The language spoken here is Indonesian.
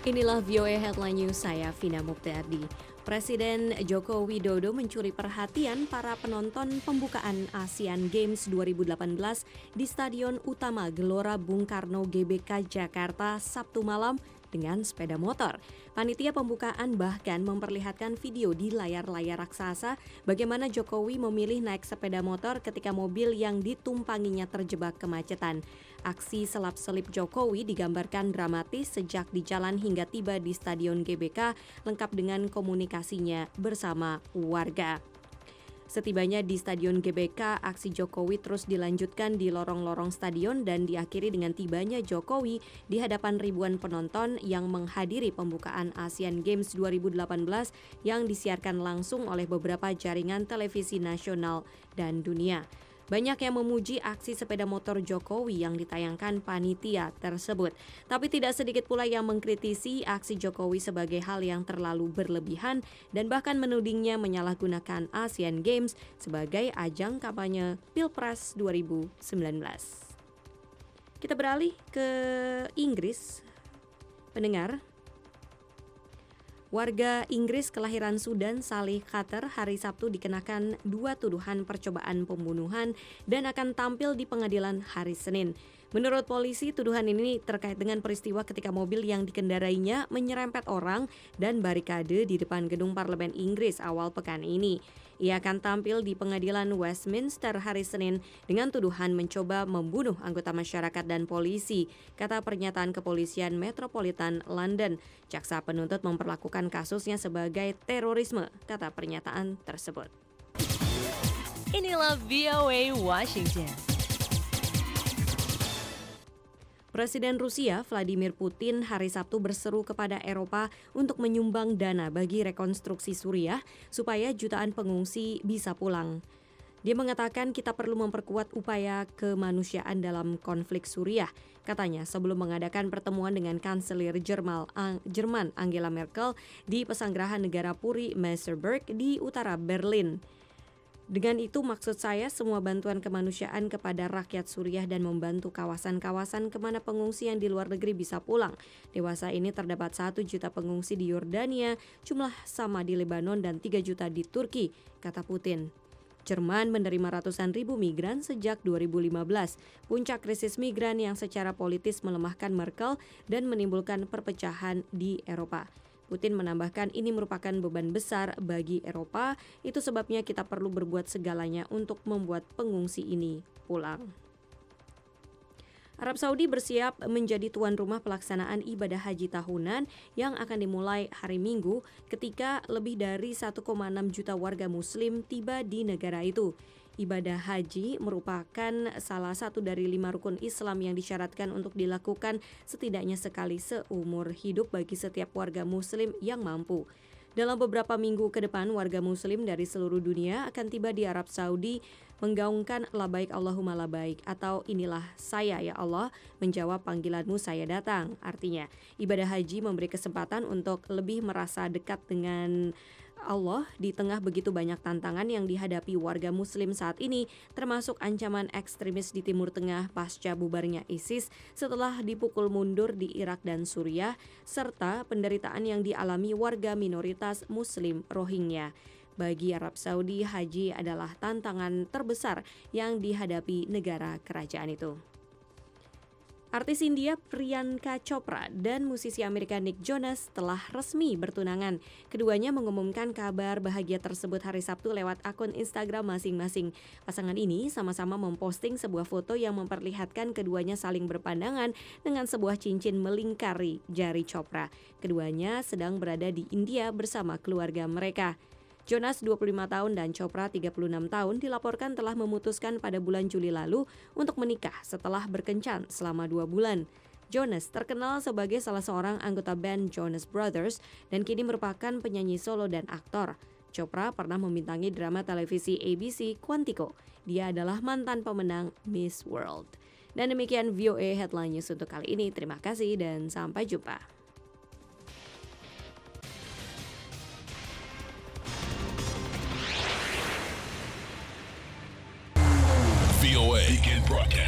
Inilah VOA Headline News, saya Vina Mukteardi. Presiden Joko Widodo mencuri perhatian para penonton pembukaan Asian Games 2018 di Stadion Utama Gelora Bung Karno GBK Jakarta Sabtu malam dengan sepeda motor. Panitia pembukaan bahkan memperlihatkan video di layar-layar raksasa bagaimana Jokowi memilih naik sepeda motor ketika mobil yang ditumpanginya terjebak kemacetan. Aksi selap-selip Jokowi digambarkan dramatis sejak di jalan hingga tiba di Stadion GBK lengkap dengan komunikasinya bersama warga. Setibanya di Stadion GBK, aksi Jokowi terus dilanjutkan di lorong-lorong stadion dan diakhiri dengan tibanya Jokowi di hadapan ribuan penonton yang menghadiri pembukaan Asian Games 2018 yang disiarkan langsung oleh beberapa jaringan televisi nasional dan dunia. Banyak yang memuji aksi sepeda motor Jokowi yang ditayangkan panitia tersebut. Tapi tidak sedikit pula yang mengkritisi aksi Jokowi sebagai hal yang terlalu berlebihan dan bahkan menudingnya menyalahgunakan Asian Games sebagai ajang kampanye Pilpres 2019. Kita beralih ke Inggris. Pendengar, warga Inggris kelahiran Sudan Salih Khater hari Sabtu dikenakan 2 tuduhan percobaan pembunuhan dan akan tampil di pengadilan hari Senin. Menurut polisi, tuduhan ini terkait dengan peristiwa ketika mobil yang dikendarainya menyerempet orang dan barikade di depan gedung parlemen Inggris awal pekan ini. Ia akan tampil di pengadilan Westminster hari Senin dengan tuduhan mencoba membunuh anggota masyarakat dan polisi, kata pernyataan kepolisian Metropolitan London. Jaksa penuntut memperlakukan kasusnya sebagai terorisme, kata pernyataan tersebut. Inilah VOA Washington. Presiden Rusia Vladimir Putin hari Sabtu berseru kepada Eropa untuk menyumbang dana bagi rekonstruksi Suriah supaya jutaan pengungsi bisa pulang. Dia mengatakan kita perlu memperkuat upaya kemanusiaan dalam konflik Suriah, katanya sebelum mengadakan pertemuan dengan Kanselir Jerman Angela Merkel di Pesanggerahan Negara Puri Merseburg di utara Berlin. Dengan itu maksud saya semua bantuan kemanusiaan kepada rakyat Suriah dan membantu kawasan-kawasan kemana pengungsi yang di luar negeri bisa pulang. Dewasa ini terdapat 1 juta pengungsi di Yordania, jumlah sama di Lebanon dan 3 juta di Turki, kata Putin. Jerman menerima ratusan ribu migran sejak 2015, puncak krisis migran yang secara politis melemahkan Merkel dan menimbulkan perpecahan di Eropa. Putin menambahkan ini merupakan beban besar bagi Eropa, itu sebabnya kita perlu berbuat segalanya untuk membuat pengungsi ini pulang. Arab Saudi bersiap menjadi tuan rumah pelaksanaan ibadah haji tahunan yang akan dimulai hari Minggu ketika lebih dari 1,6 juta warga muslim tiba di negara itu. Ibadah haji merupakan salah satu dari 5 rukun Islam yang disyaratkan untuk dilakukan setidaknya sekali seumur hidup bagi setiap warga muslim yang mampu. Dalam beberapa minggu ke depan, warga muslim dari seluruh dunia akan tiba di Arab Saudi menggaungkan Labaik Allahumma Labaik atau inilah saya ya Allah, menjawab panggilanmu saya datang. Artinya, ibadah haji memberi kesempatan untuk lebih merasa dekat dengan Allah di tengah begitu banyak tantangan yang dihadapi warga muslim saat ini, termasuk ancaman ekstremis di Timur Tengah pasca bubarnya ISIS setelah dipukul mundur di Irak dan Suriah, serta penderitaan yang dialami warga minoritas muslim Rohingya. Bagi Arab Saudi, haji adalah tantangan terbesar yang dihadapi negara kerajaan itu. Artis India Priyanka Chopra dan musisi Amerika Nick Jonas telah resmi bertunangan. Keduanya mengumumkan kabar bahagia tersebut hari Sabtu lewat akun Instagram masing-masing. Pasangan ini sama-sama memposting sebuah foto yang memperlihatkan keduanya saling berpandangan dengan sebuah cincin melingkari jari Chopra. Keduanya sedang berada di India bersama keluarga mereka. Jonas 25 tahun dan Chopra 36 tahun dilaporkan telah memutuskan pada bulan Juli lalu untuk menikah setelah berkencan selama 2 bulan. Jonas terkenal sebagai salah seorang anggota band Jonas Brothers dan kini merupakan penyanyi solo dan aktor. Chopra pernah membintangi drama televisi ABC Quantico. Dia adalah mantan pemenang Miss World. Dan demikian VOA Headline News untuk kali ini. Terima kasih dan sampai jumpa. VOA Weekend Broadcast.